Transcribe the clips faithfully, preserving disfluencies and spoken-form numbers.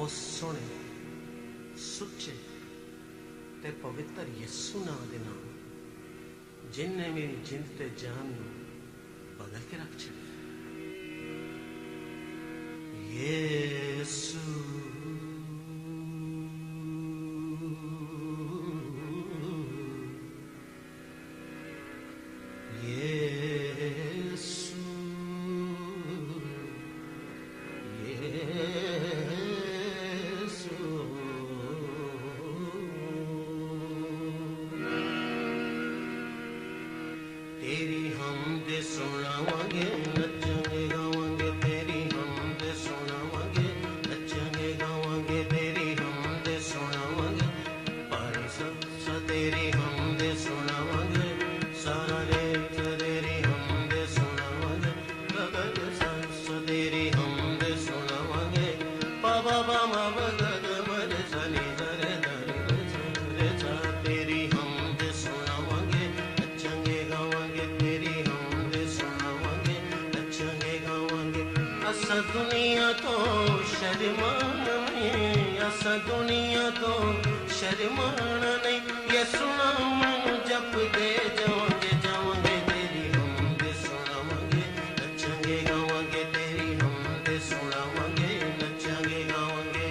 उस सोने सुच्चे ते पवित्र यसू नाम दे नाम जिन्हें मेरी जिंद ते जान बदल के रख छड़े। यसू तेरी हमद सुनावांगे नचेंगे गावांगे तेरी हमद सुनावांगे नचेंगे गावांगे तेरी हमद सुनावांगे पारी सा तेरी हमद सुनावांगे सारा रे तेरी हमद सुनावांगे गगन सा तेरी हमद सुनावांगे बाबा बामा बगद मर सनी दरे दरे रे सा तेरी हमद सुनावांगे नचेंगे गावांगे तेरी हमद सुनावांगे नचेंगे गावांगे। असा दुनिया तो शर्माना नहीं असा दुनिया तो शर्माना नहीं ये सुना मन जप दे जावांगे जावांगे तेरी हमद सुनावांगे नचेंगे गावांगे तेरी हमद सुनावांगे नचेंगे गावांगे।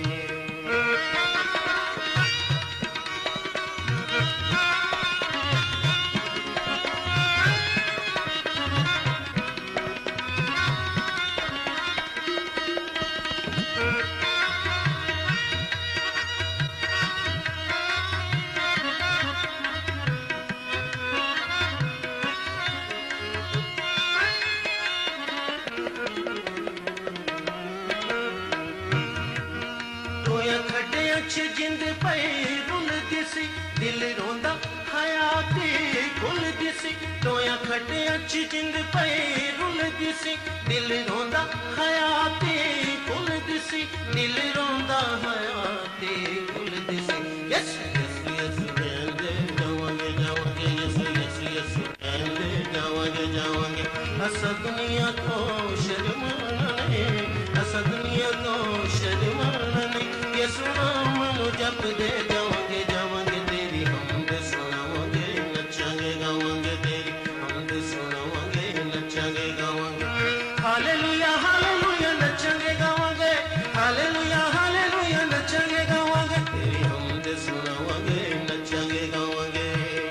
जिंद पे रुल दिसी दिल रोंदा हयाती गुल दिसी टोया खटे अच्छी जिंद पे रुल दिसी दिल रोंदा हयाती गुल दिसी दिल रोंदा हयाती गुल दिसी। यस यस यस कहंदे जावांगे जावांगे यस यस यस कहंदे जावांगे जावांगे। असा दुनिया तो शर्माना नहीं असा दुनिया तो शर्माना नहीं ये सुना मनु जप दे जावांगे जावांगे तेरी हमद सुनावांगे नचांगे गावांगे तेरी हमद सुनावांगे नचांगे गावांगे। हालेलुया हालेलुया नचांगे गावांगे हालेलुया हालेलुया नचांगे गावांगे तेरी हमद सुनावांगे नचांगे गावांगे।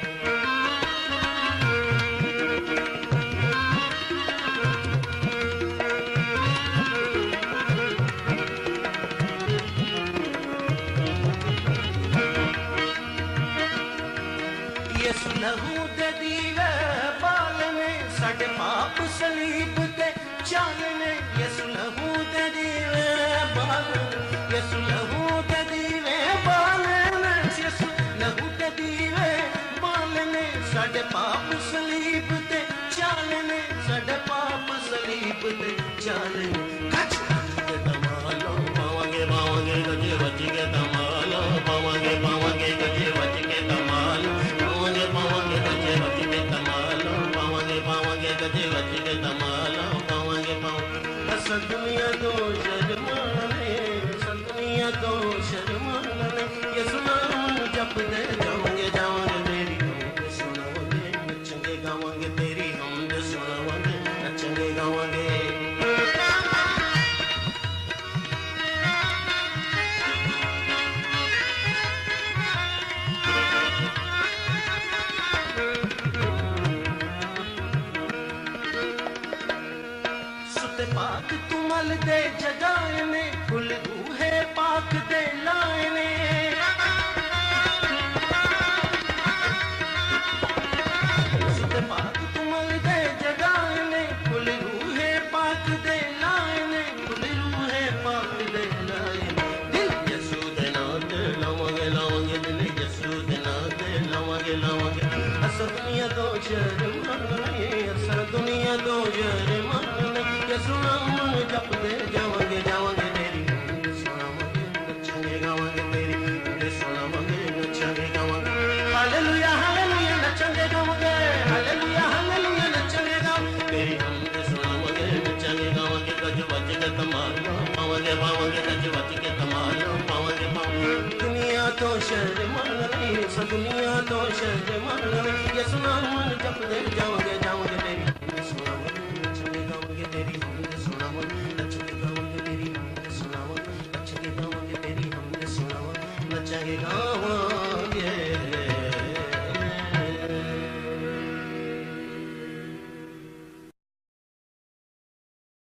लहू दे दीवे बालने साडे पाप सलीब ते चालने यसु लहू दे दीवे बालने यसु लहू दे दीवे बालने यसु लहू दे दीवे बालने साडे पाप सलीब ते चालने साडे पाप सलीब ते चालने। कच के तमालो पावांगे पावांगे गजे बच के तमालो पावांगे पावांगे गजे बच के तमालो पावांगे पावांगे गजे बच के तमालो पावांगे पावांगे गजे बच के तमालो पावांगे पावांगे। असा दुनिया तो शर्माने असा दुनिया तो शर्माने ये सुना जप दे जावांगे जावांगे तेरी हमद सुनावांगे नचेंगे गावांगे तेरी हमद सुनावांगे नचेंगे गावांगे। पाक तुमल दे जगाने फुल रूहे पाक दे लाने सुत पाक तुमल दे जगाने फुल रूहे पाक दे लाने फुल रूहे पाक दे लाने। दिल यसू दे नाथ लावांगे लावांगे दिल यसू दे नाथ लावांगे लावांगे। असा दुनिया तो शर्माने असा दुनिया तो शर्माने ये सुना मन जप दे जावांगे जावांगे तेरी हमद सुनावांगे नचेंगे गावांगे तेरी मारो पावगे पावगे नचवत के कमालो पावगे पावगे दुनिया तो शर्मा गई सा दुनिया तो शर्मा गई ये सुना मन जब दे जाओगे जाओगे तेरी सुना मन चले जाओगे तेरी